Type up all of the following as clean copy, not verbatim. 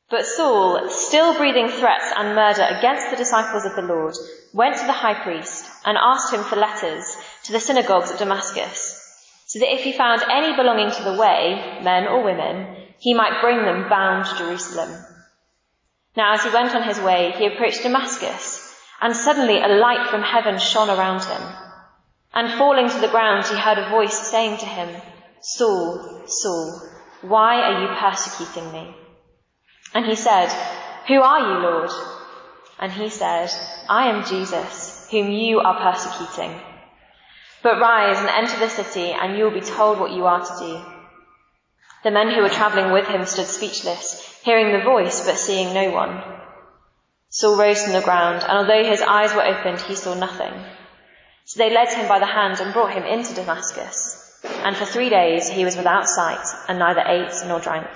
But Saul, still breathing threats and murder against the disciples of the Lord, went to the high priest and asked him for letters to the synagogues of Damascus, so that if he found any belonging to the way, men or women, he might bring them bound to Jerusalem. Now as he went on his way, he approached Damascus, and suddenly a light from heaven shone around him. And falling to the ground, he heard a voice saying to him, "Saul, Saul, why are you persecuting me?" And he said, "Who are you, Lord?" And he said, "I am Jesus, whom you are persecuting. But rise and enter the city, and you will be told what you are to do." The men who were travelling with him stood speechless, hearing the voice but seeing no one. Saul rose from the ground, and although his eyes were opened, he saw nothing. So they led him by the hand and brought him into Damascus. And for 3 days he was without sight, and neither ate nor drank.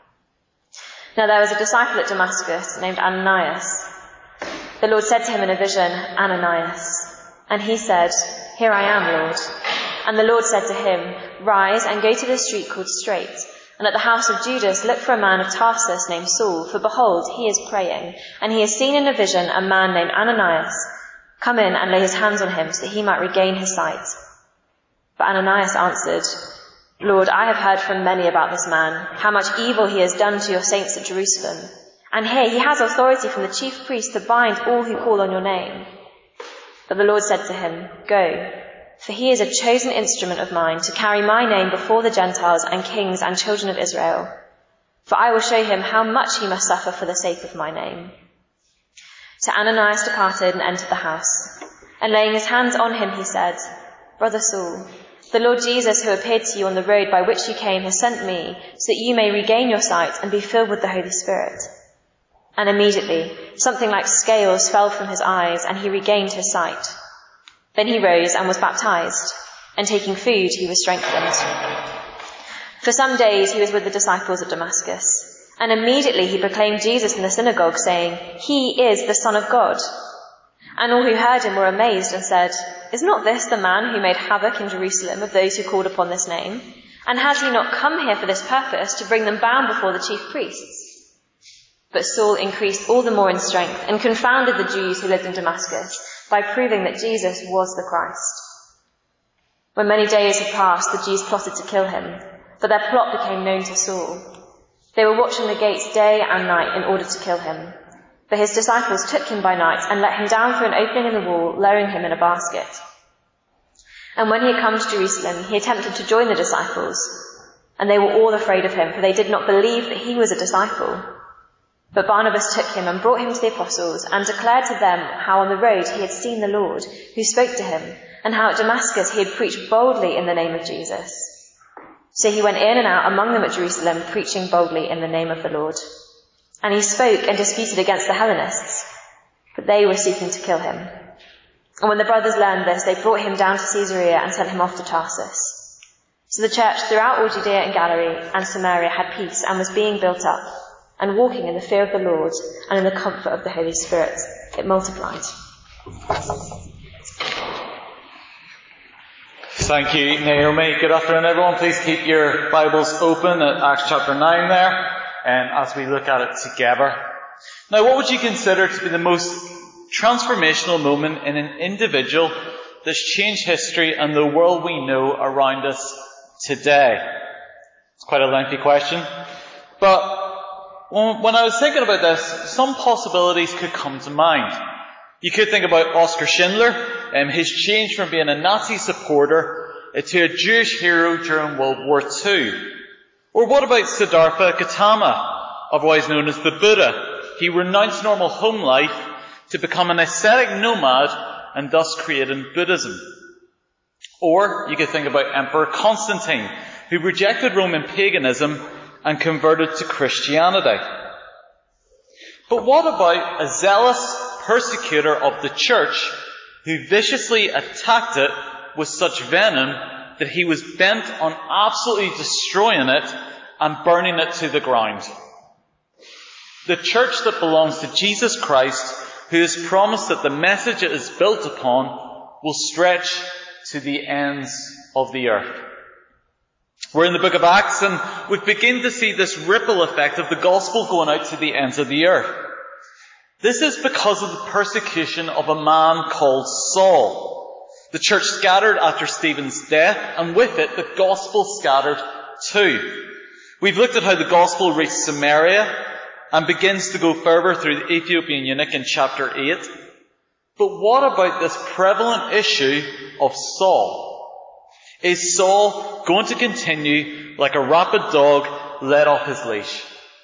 Now there was a disciple at Damascus named Ananias. The Lord said to him in a vision, "Ananias." And he said, "Here I am, Lord." And the Lord said to him, "Rise and go to the street called Straight, and at the house of Judas look for a man of Tarsus named Saul, for behold, he is praying, and he has seen in a vision a man named Ananias come in and lay his hands on him so that he might regain his sight." But Ananias answered, "Lord, I have heard from many about this man, how much evil he has done to your saints at Jerusalem. And here he has authority from the chief priest to bind all who call on your name." But the Lord said to him, "Go, for he is a chosen instrument of mine to carry my name before the Gentiles and kings and children of Israel. For I will show him how much he must suffer for the sake of my name." So Ananias departed and entered the house. And laying his hands on him, he said, "Brother Saul, the Lord Jesus, who appeared to you on the road by which you came, has sent me so that you may regain your sight and be filled with the Holy Spirit." And immediately something like scales fell from his eyes, and he regained his sight. Then he rose and was baptized, and taking food he was strengthened. For some days he was with the disciples at Damascus, and immediately he proclaimed Jesus in the synagogue, saying, "He is the Son of God." And all who heard him were amazed and said, "Is not this the man who made havoc in Jerusalem of those who called upon this name? And has he not come here for this purpose, to bring them bound before the chief priests?" But Saul increased all the more in strength and confounded the Jews who lived in Damascus by proving that Jesus was the Christ. When many days had passed, the Jews plotted to kill him, but their plot became known to Saul. They were watching the gates day and night in order to kill him. But his disciples took him by night and let him down through an opening in the wall, lowering him in a basket. And when he had come to Jerusalem, he attempted to join the disciples, and they were all afraid of him, for they did not believe that he was a disciple. But Barnabas took him and brought him to the apostles, and declared to them how on the road he had seen the Lord, who spoke to him, and how at Damascus he had preached boldly in the name of Jesus. So he went in and out among them at Jerusalem, preaching boldly in the name of the Lord. And he spoke and disputed against the Hellenists, but they were seeking to kill him. And when the brothers learned this, they brought him down to Caesarea and sent him off to Tarsus. So the church throughout all Judea and Galilee and Samaria had peace and was being built up, and walking in the fear of the Lord and in the comfort of the Holy Spirit, it multiplied. Thank you, Naomi. Good afternoon, everyone. Please keep your Bibles open at Acts chapter 9 there, as we look at it together. Now, what would you consider to be the most transformational moment in an individual that's changed history and the world we know around us today? It's quite a lengthy question, but when I was thinking about this, some possibilities could come to mind. You could think about Oskar Schindler and his change from being a Nazi supporter to a Jewish hero during World War II. Or what about Siddhartha Gautama, otherwise known as the Buddha? He renounced normal home life to become an ascetic nomad and thus created Buddhism. Or you could think about Emperor Constantine, who rejected Roman paganism and converted to Christianity. But what about a zealous persecutor of the church who viciously attacked it with such venom that he was bent on absolutely destroying it and burning it to the ground? The church that belongs to Jesus Christ, who has promised that the message it is built upon will stretch to the ends of the earth. We're in the book of Acts, and we begin to see this ripple effect of the gospel going out to the ends of the earth. This is because of the persecution of a man called Saul. The church scattered after Stephen's death, and with it, the gospel scattered too. We've looked at how the gospel reached Samaria and begins to go further through the Ethiopian eunuch in chapter 8. But what about this prevalent issue of Saul? Is Saul going to continue like a rabid dog let off his leash?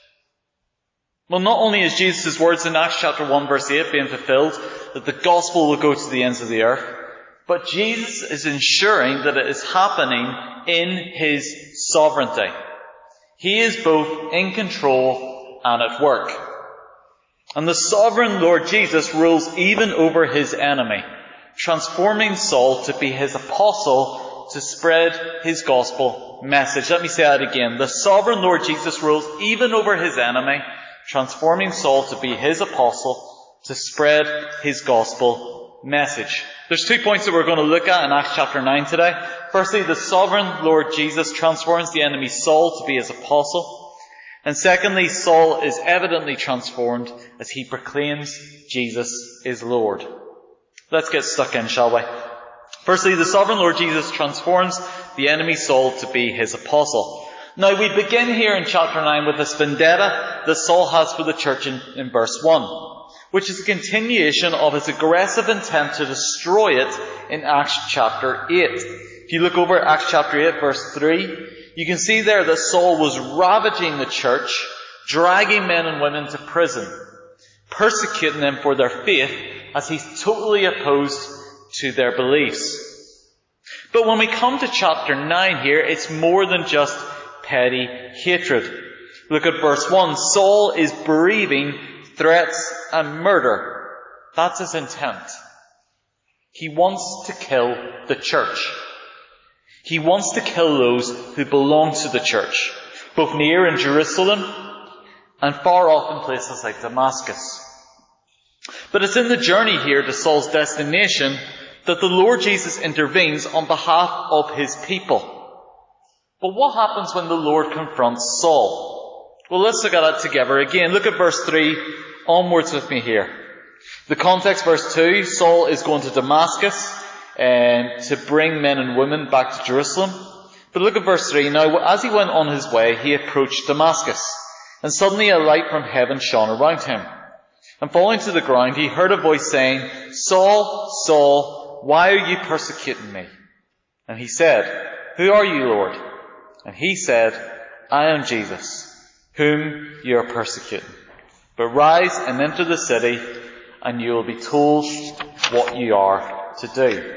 Well, not only is Jesus' words in Acts chapter 1 verse 8 being fulfilled, that the gospel will go to the ends of the earth, but Jesus is ensuring that it is happening in his sovereignty. He is both in control and at work. And the sovereign Lord Jesus rules even over his enemy, transforming Saul to be his apostle to spread his gospel message. Let me say that again. The sovereign Lord Jesus rules even over his enemy, transforming Saul to be his apostle to spread his gospel message. There's 2 points that we're going to look at in Acts chapter 9 today. Firstly, the sovereign Lord Jesus transforms the enemy Saul to be his apostle. And secondly, Saul is evidently transformed as he proclaims Jesus is Lord. Let's get stuck in, shall we? Firstly, the sovereign Lord Jesus transforms the enemy Saul to be his apostle. Now, we begin here in chapter 9 with this vendetta that Saul has for the church in verse 1, which is a continuation of his aggressive intent to destroy it in Acts chapter 8. If you look over at Acts chapter 8, verse 3, you can see there that Saul was ravaging the church, dragging men and women to prison, persecuting them for their faith as he's totally opposed to their beliefs. But when we come to chapter 9 here, it's more than just petty hatred. Look at verse 1. Saul is breathing threats and murder. That's his intent. He wants to kill the church. He wants to kill those who belong to the church, both near in Jerusalem and far off in places like Damascus. But it's in the journey here to Saul's destination that the Lord Jesus intervenes on behalf of his people. But what happens when the Lord confronts Saul? Well, let's look at it together again. Look at verse 3 onwards with me here. The context, verse 2, Saul is going to Damascus to bring men and women back to Jerusalem. But look at verse 3. Now, as he went on his way, he approached Damascus, and suddenly a light from heaven shone around him. And falling to the ground, he heard a voice saying, Saul, Saul, why are you persecuting me? And he said, Who are you, Lord? And he said, I am Jesus, whom you are persecuting. But rise and enter the city, and you will be told what you are to do.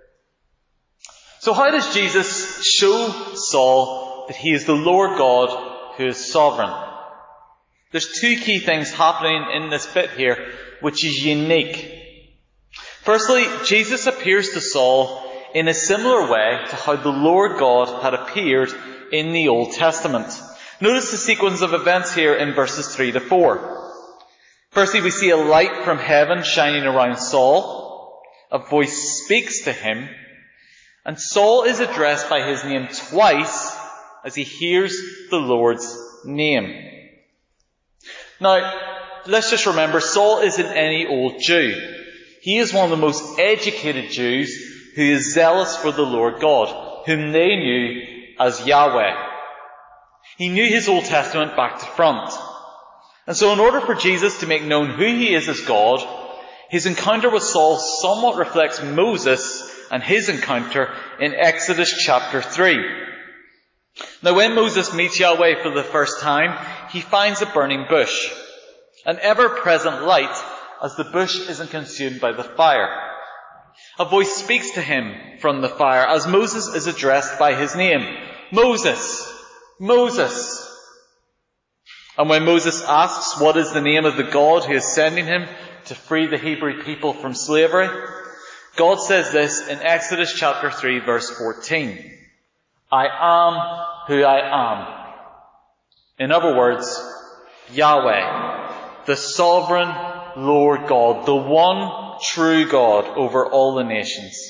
So how does Jesus show Saul that he is the Lord God who is sovereign? There's 2 key things happening in this bit here, which is unique. Firstly, Jesus appears to Saul in a similar way to how the Lord God had appeared in the Old Testament. Notice the sequence of events here in verses 3 to 4. Firstly, we see a light from heaven shining around Saul. A voice speaks to him. And Saul is addressed by his name twice as he hears the Lord's name. Now, let's just remember, Saul isn't any old Jew. He is one of the most educated Jews who is zealous for the Lord God, whom they knew as Yahweh. He knew his Old Testament back to front. And so in order for Jesus to make known who he is as God, his encounter with Saul somewhat reflects Moses and his encounter in Exodus chapter 3. Now when Moses meets Yahweh for the first time, he finds a burning bush, an ever-present light as the bush isn't consumed by the fire. A voice speaks to him from the fire as Moses is addressed by his name. Moses! Moses! And when Moses asks what is the name of the God who is sending him to free the Hebrew people from slavery, God says this in Exodus chapter 3 verse 14. I am who I am. In other words, Yahweh, the sovereign Lord God, the one true God over all the nations.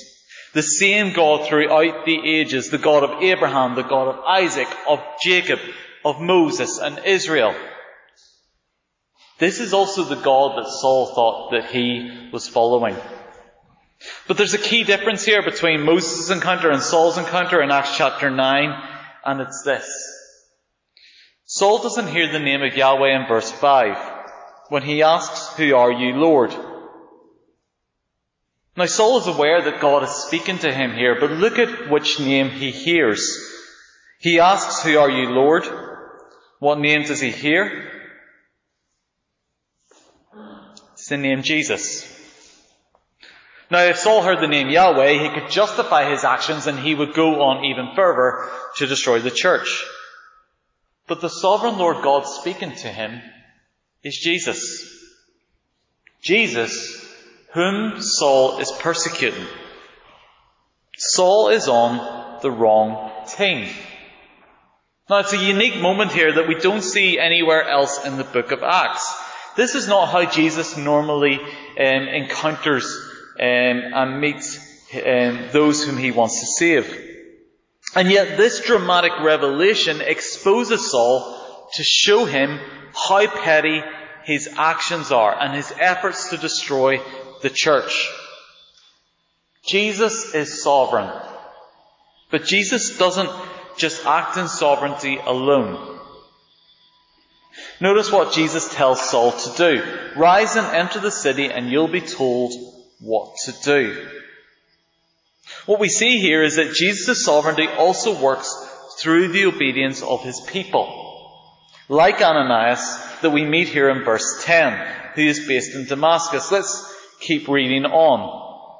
The same God throughout the ages, the God of Abraham, the God of Isaac, of Jacob, of Moses and Israel. This is also the God that Saul thought that he was following. But there's a key difference here between Moses' encounter and Saul's encounter in Acts chapter 9, and it's this. Saul doesn't hear the name of Yahweh in verse 5 when he asks, "Who are you, Lord?" Now Saul is aware that God is speaking to him here, but look at which name he hears. He asks, "Who are you, Lord?" What name does he hear? It's the name Jesus. Now, if Saul heard the name Yahweh, he could justify his actions and he would go on even further to destroy the church. But the sovereign Lord God speaking to him is Jesus. Jesus, whom Saul is persecuting. Saul is on the wrong team. Now, it's a unique moment here that we don't see anywhere else in the book of Acts. This is not how Jesus normally encounters and meets those whom he wants to save. And yet this dramatic revelation exposes Saul to show him how petty his actions are and his efforts to destroy the church. Jesus is sovereign. But Jesus doesn't just act in sovereignty alone. Notice what Jesus tells Saul to do. "Rise and enter the city and you'll be told what to do." What we see here is that Jesus' sovereignty also works through the obedience of his people. Like Ananias that we meet here in verse 10, who is based in Damascus. Let's keep reading on.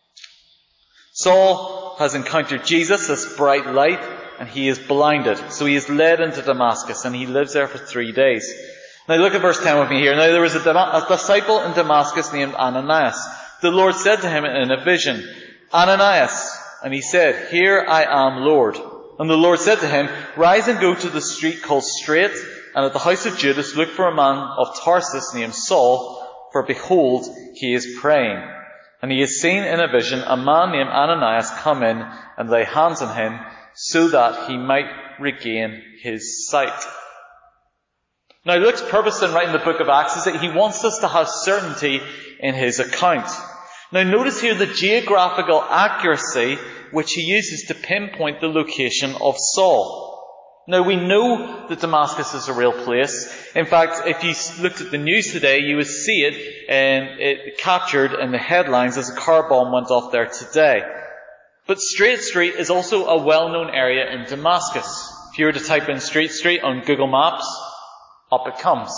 Saul has encountered Jesus, this bright light, and he is blinded. So he is led into Damascus and he lives there for 3 days. Now look at verse 10 with me here. Now there was a disciple in Damascus named Ananias. The Lord said to him in a vision, "Ananias." And he said, "Here I am, Lord." And the Lord said to him, "Rise and go to the street called Straight, and at the house of Judas look for a man of Tarsus named Saul, for behold, he is praying. And he has seen in a vision a man named Ananias come in and lay hands on him, so that he might regain his sight." Now Luke's purpose in writing the book of Acts is that he wants us to have certainty in his account. Now notice here the geographical accuracy which he uses to pinpoint the location of Saul. Now we know that Damascus is a real place. In fact, if you looked at the news today, you would see it captured in the headlines as a car bomb went off there today. But Straight Street is also a well-known area in Damascus. If you were to type in Straight Street on Google Maps, up it comes.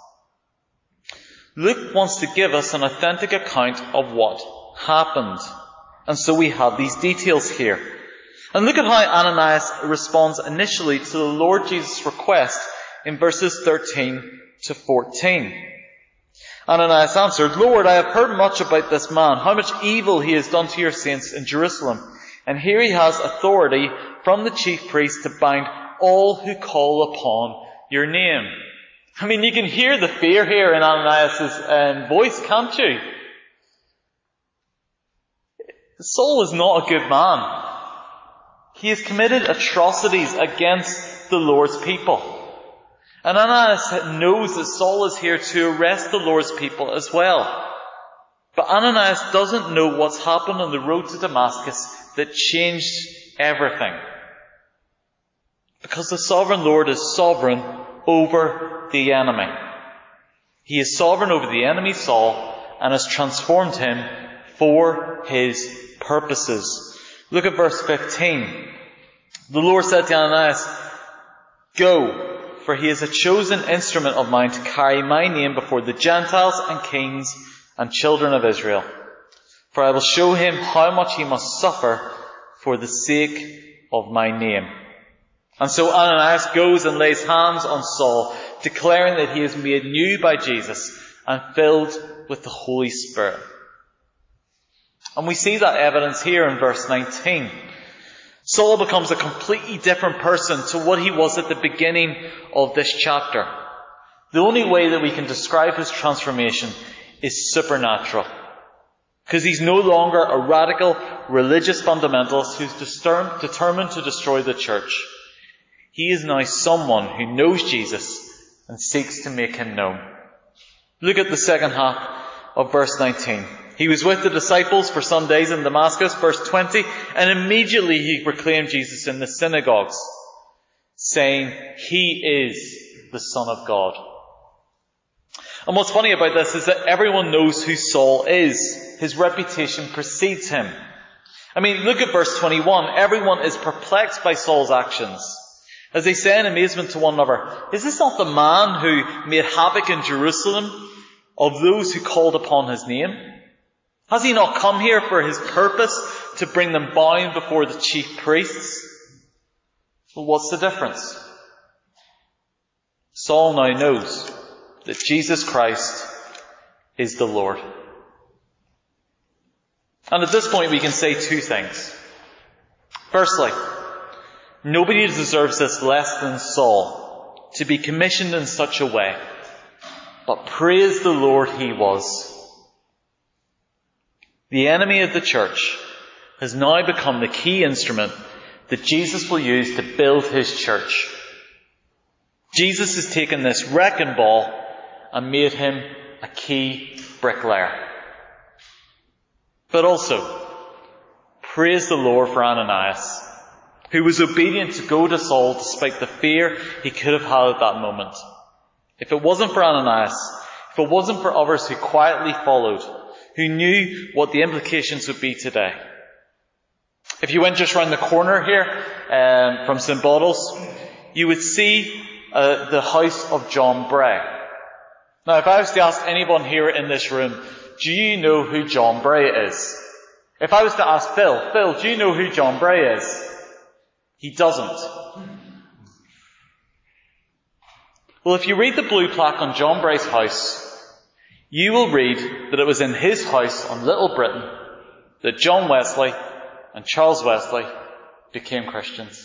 Luke wants to give us an authentic account of what happened. And so we have these details here. And look at how Ananias responds initially to the Lord Jesus' request in verses 13 to 14. Ananias answered, "Lord, I have heard much about this man, how much evil he has done to your saints in Jerusalem. And here he has authority from the chief priest to bind all who call upon your name." I mean, you can hear the fear here in Ananias' voice, can't you? Saul is not a good man. He has committed atrocities against the Lord's people. And Ananias knows that Saul is here to arrest the Lord's people as well. But Ananias doesn't know what's happened on the road to Damascus that changed everything. Because the sovereign Lord is sovereign over the enemy. He is sovereign over the enemy Saul and has transformed him for his purposes. Look at verse 15. The Lord said to Ananias, "Go, for he is a chosen instrument of mine to carry my name before the Gentiles and kings and children of Israel. For I will show him how much he must suffer for the sake of my name." And so Ananias goes and lays hands on Saul, declaring that he is made new by Jesus and filled with the Holy Spirit. And we see that evidence here in verse 19. Saul becomes a completely different person to what he was at the beginning of this chapter. The only way that we can describe his transformation is supernatural. Because he's no longer a radical religious fundamentalist who's determined to destroy the church. He is now someone who knows Jesus and seeks to make him known. Look at the second half of verse 19. He was with the disciples for some days in Damascus, verse 20, and immediately he proclaimed Jesus in the synagogues, saying, "He is the Son of God." And what's funny about this is that everyone knows who Saul is. His reputation precedes him. I mean, look at verse 21. Everyone is perplexed by Saul's actions, as they say in amazement to one another, "Is this not the man who made havoc in Jerusalem of those who called upon his name? Has he not come here for his purpose to bring them bound before the chief priests?" Well, what's the difference? Saul now knows that Jesus Christ is the Lord. And at this point we can say two things. Firstly, nobody deserves this less than Saul, to be commissioned in such a way. But praise the Lord, he was. The enemy of the church has now become the key instrument that Jesus will use to build his church. Jesus has taken this wrecking ball and made him a key bricklayer. But also, praise the Lord for Ananias, who was obedient to go to Saul despite the fear he could have had at that moment. If it wasn't for Ananias, if it wasn't for others who quietly followed, who knew what the implications would be today. If you went just round the corner here from St. Bottles, you would see the house of John Bray. Now, if I was to ask anyone here in this room, do you know who John Bray is? If I was to ask Phil, do you know who John Bray is? He doesn't. Well, if you read the blue plaque on John Bray's house, you will read that it was in his house on Little Britain that John Wesley and Charles Wesley became Christians.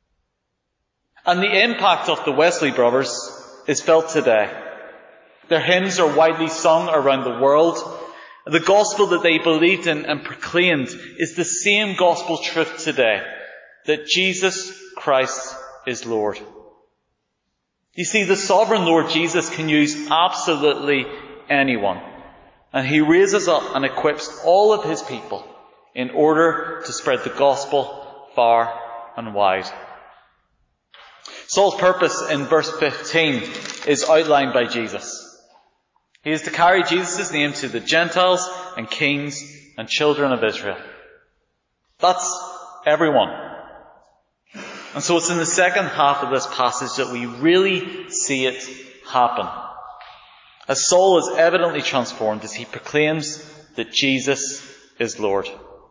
And the impact of the Wesley brothers is felt today. Their hymns are widely sung around the world. The gospel that they believed in and proclaimed is the same gospel truth today, that Jesus Christ is Lord. You see, the sovereign Lord Jesus can use absolutely anyone, and he raises up and equips all of his people in order to spread the gospel far and wide. Saul's purpose in verse 15 is outlined by Jesus. He is to carry Jesus' name to the Gentiles and kings and children of Israel. That's everyone. And so it's in the second half of this passage that we really see it happen, as Saul is evidently transformed as he proclaims that Jesus is Lord.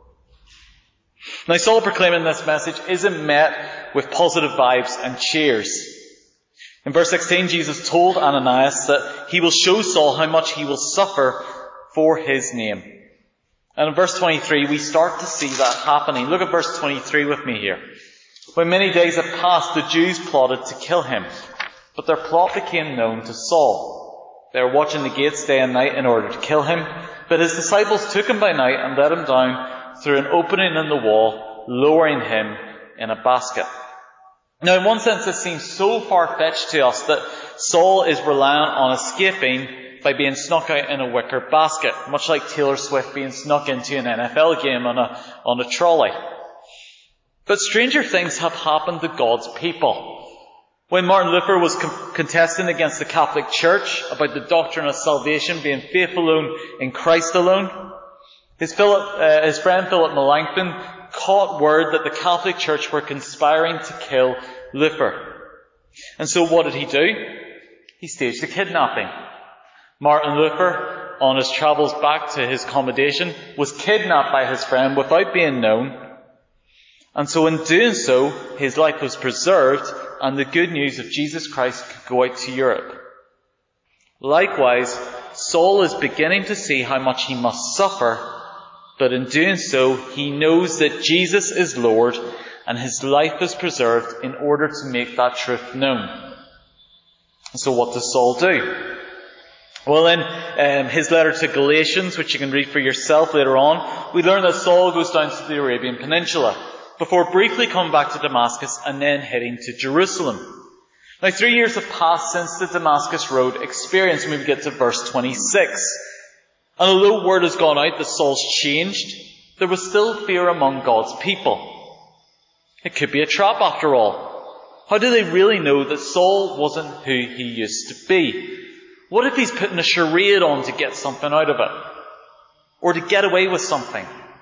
Now, Saul proclaiming this message isn't met with positive vibes and cheers. In verse 16, Jesus told Ananias that he will show Saul how much he will suffer for his name. And in verse 23, we start to see that happening. Look at verse 23 with me here. When many days had passed, the Jews plotted to kill him, but their plot became known to Saul. They were watching the gates day and night in order to kill him, but his disciples took him by night and let him down through an opening in the wall, lowering him in a basket. Now, in one sense, this seems so far-fetched to us that Saul is relying on escaping by being snuck out in a wicker basket, much like Taylor Swift being snuck into an NFL game on a trolley. But stranger things have happened to God's people. When Martin Luther was contesting against the Catholic Church about the doctrine of salvation being faith alone in Christ alone, his friend Philip Melanchthon caught word that the Catholic Church were conspiring to kill Luther. And so what did he do? He staged a kidnapping. Martin Luther, on his travels back to his accommodation, was kidnapped by his friend without being known. And so in doing so, his life was preserved and the good news of Jesus Christ could go out to Europe. Likewise, Saul is beginning to see how much he must suffer, but in doing so, he knows that Jesus is Lord and his life is preserved in order to make that truth known. So what does Saul do? Well, in his letter to Galatians, which you can read for yourself later on, we learn that Saul goes down to the Arabian Peninsula before briefly coming back to Damascus and then heading to Jerusalem. Now, 3 years have passed since the Damascus Road experience when we get to verse 26. And although word has gone out that Saul's changed, there was still fear among God's people. It could be a trap after all. How do they really know that Saul wasn't who he used to be? What if he's putting a charade on to get something out of it? Or to get away with something?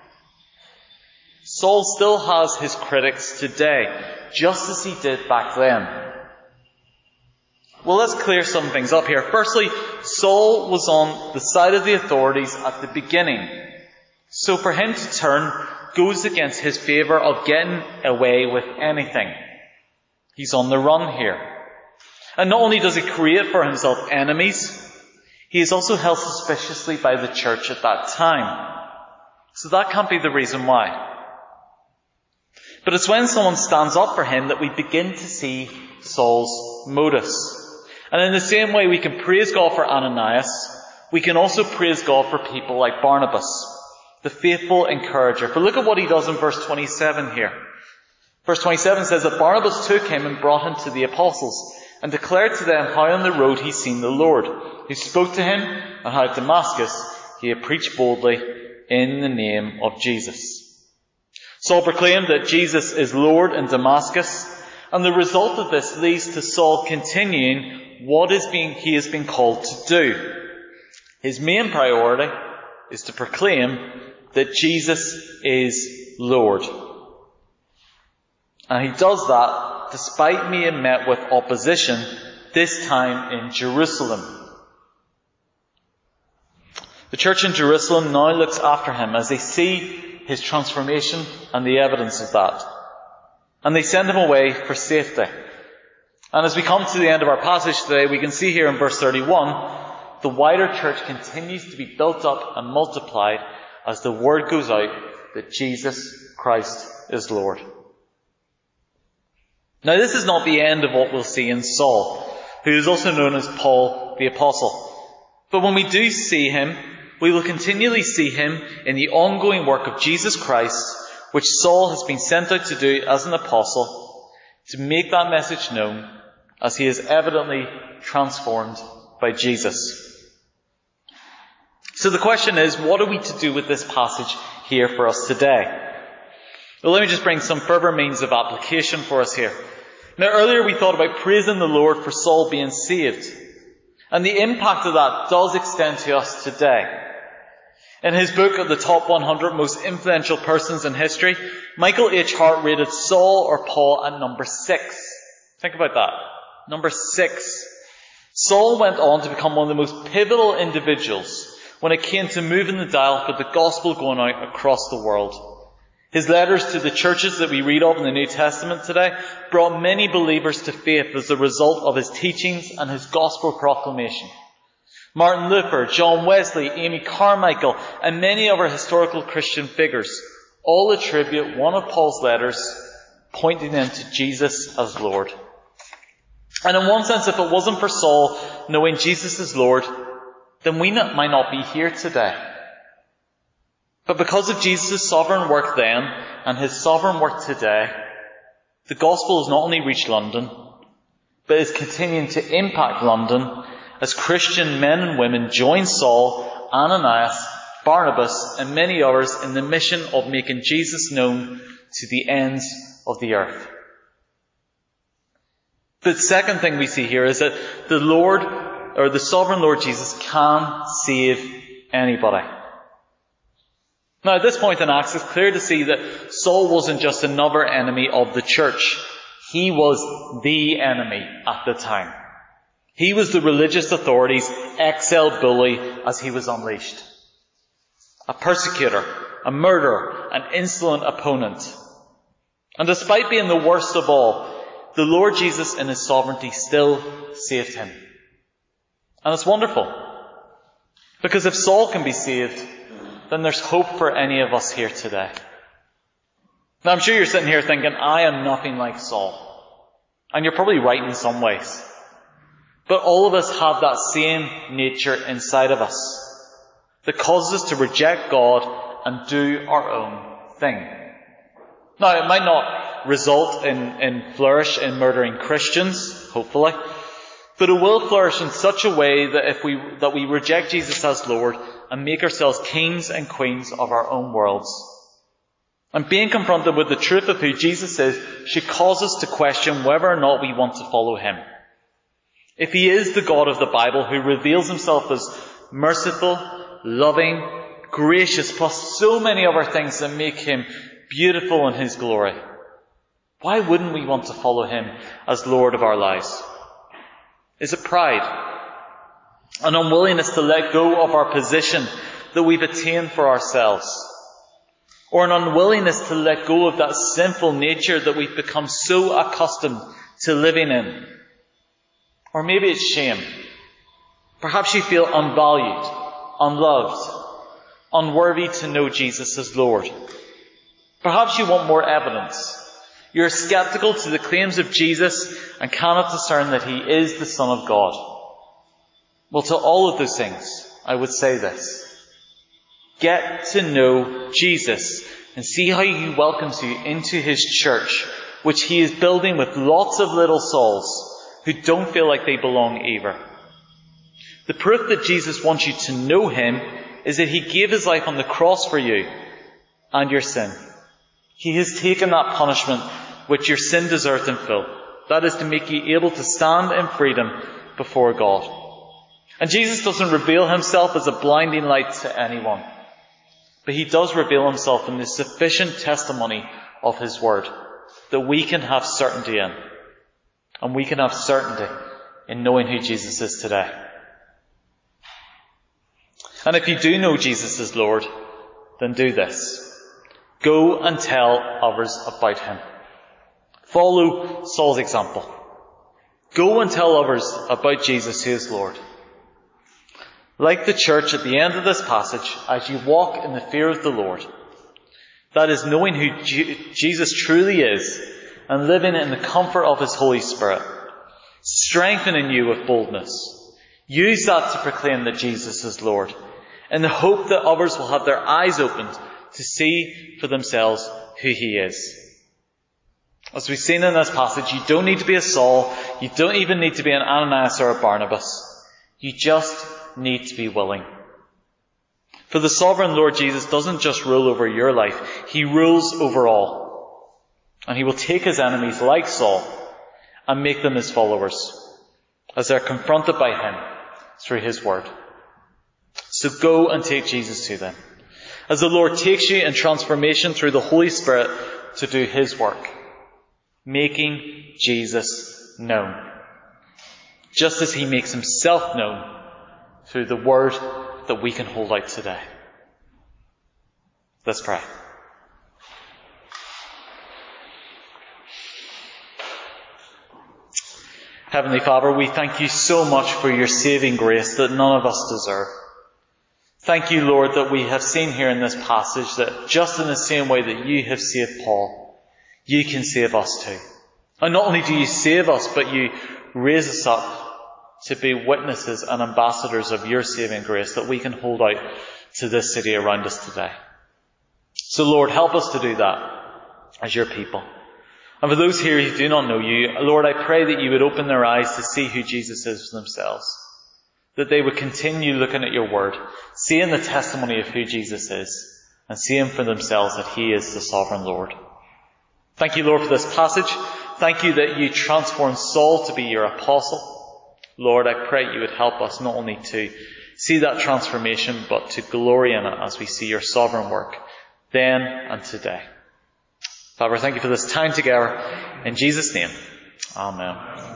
Saul still has his critics today, just as he did back then. Well, let's clear some things up here. Firstly, Saul was on the side of the authorities at the beginning. So for him to turn goes against his favour of getting away with anything. He's on the run here. And not only does he create for himself enemies, he is also held suspiciously by the church at that time. So that can't be the reason why. But it's when someone stands up for him that we begin to see Saul's motives. And in the same way we can praise God for Ananias, we can also praise God for people like Barnabas, the faithful encourager. For look at what he does in verse 27 here. Verse 27 says that Barnabas took him and brought him to the apostles and declared to them how on the road he'd seen the Lord, who spoke to him, and how at Damascus he had preached boldly in the name of Jesus. Saul proclaimed that Jesus is Lord in Damascus, and the result of this leads to Saul continuing what he has been called to do. His main priority is to proclaim that Jesus is Lord. And he does that despite being met with opposition, this time in Jerusalem. The church in Jerusalem now looks after him as they see his transformation and the evidence of that. And they send him away for safety. And as we come to the end of our passage today, we can see here in verse 31, the wider church continues to be built up and multiplied as the word goes out that Jesus Christ is Lord. Now, this is not the end of what we'll see in Saul, who is also known as Paul the Apostle. But when we do see him, we will continually see him in the ongoing work of Jesus Christ, which Saul has been sent out to do as an apostle, to make that message known as he is evidently transformed by Jesus. So the question is, what are we to do with this passage here for us today? Well, let me just bring some further means of application for us here. Now, earlier we thought about praising the Lord for Saul being saved. And the impact of that does extend to us today. In his book of the top 100 most influential persons in history, Michael H. Hart rated Saul or Paul at number 6. Think about that. Number 6. Saul went on to become one of the most pivotal individuals when it came to moving the dial for the gospel going out across the world. His letters to the churches that we read of in the New Testament today brought many believers to faith as a result of his teachings and his gospel proclamation. Martin Luther, John Wesley, Amy Carmichael, and many other historical Christian figures all attribute one of Paul's letters pointing them to Jesus as Lord. And in one sense, if it wasn't for Saul knowing Jesus as Lord, then we might not be here today. But because of Jesus' sovereign work then and his sovereign work today, the gospel has not only reached London, but is continuing to impact London as Christian men and women join Saul, Ananias, Barnabas, and many others in the mission of making Jesus known to the ends of the earth. The second thing we see here is that the Lord, or the sovereign Lord Jesus, can save anybody. Now, at this point in Acts, it's clear to see that Saul wasn't just another enemy of the church. He was the enemy at the time. He was the religious authorities' exiled bully as he was unleashed. A persecutor, a murderer, an insolent opponent. And despite being the worst of all, the Lord Jesus in his sovereignty still saved him. And it's wonderful. Because if Saul can be saved, then there's hope for any of us here today. Now, I'm sure you're sitting here thinking, I am nothing like Saul. And you're probably right in some ways. But all of us have that same nature inside of us that causes us to reject God and do our own thing. Now, it might not result in flourish in murdering Christians, hopefully, but it will flourish in such a way that we reject Jesus as Lord and make ourselves kings and queens of our own worlds. And being confronted with the truth of who Jesus is should cause us to question whether or not we want to follow him. If he is the God of the Bible who reveals himself as merciful, loving, gracious, plus so many other things that make him beautiful in his glory, why wouldn't we want to follow him as Lord of our lives? Is it pride? An unwillingness to let go of our position that we've attained for ourselves? Or an unwillingness to let go of that sinful nature that we've become so accustomed to living in? Or maybe it's shame. Perhaps you feel unvalued, unloved, unworthy to know Jesus as Lord. Perhaps you want more evidence. You're skeptical to the claims of Jesus and cannot discern that he is the Son of God. Well, to all of those things, I would say this. Get to know Jesus and see how he welcomes you into his church, which he is building with lots of little souls who don't feel like they belong either. The proof that Jesus wants you to know him is that he gave his life on the cross for you and your sin. He has taken that punishment which your sin deserved in full. That is to make you able to stand in freedom before God. And Jesus doesn't reveal himself as a blinding light to anyone. But he does reveal himself in the sufficient testimony of his word that we can have certainty in. And we can have certainty in knowing who Jesus is today. And if you do know Jesus as Lord, then do this. Go and tell others about him. Follow Saul's example. Go and tell others about Jesus who is Lord. Like the church at the end of this passage, as you walk in the fear of the Lord, that is knowing who Jesus truly is and living in the comfort of his Holy Spirit, strengthening you with boldness. Use that to proclaim that Jesus is Lord, in the hope that others will have their eyes opened to see for themselves who he is. As we've seen in this passage, you don't need to be a Saul, you don't even need to be an Ananias or a Barnabas. You just need to be willing. For the sovereign Lord Jesus doesn't just rule over your life, he rules over all. And he will take his enemies like Saul and make them his followers as they're confronted by him through his word. So go and take Jesus to them, as the Lord takes you in transformation through the Holy Spirit to do his work, making Jesus known, just as he makes himself known through the word that we can hold out today. Let's pray. Heavenly Father, we thank you so much for your saving grace that none of us deserve. Thank you, Lord, that we have seen here in this passage that just in the same way that you have saved Paul, you can save us too. And not only do you save us, but you raise us up to be witnesses and ambassadors of your saving grace that we can hold out to this city around us today. So Lord, help us to do that as your people. And for those here who do not know you, Lord, I pray that you would open their eyes to see who Jesus is for themselves. That they would continue looking at your word, seeing the testimony of who Jesus is, and seeing for themselves that he is the sovereign Lord. Thank you, Lord, for this passage. Thank you that you transformed Saul to be your apostle. Lord, I pray you would help us not only to see that transformation, but to glory in it as we see your sovereign work then and today. Father, thank you for this time together. In Jesus' name, amen.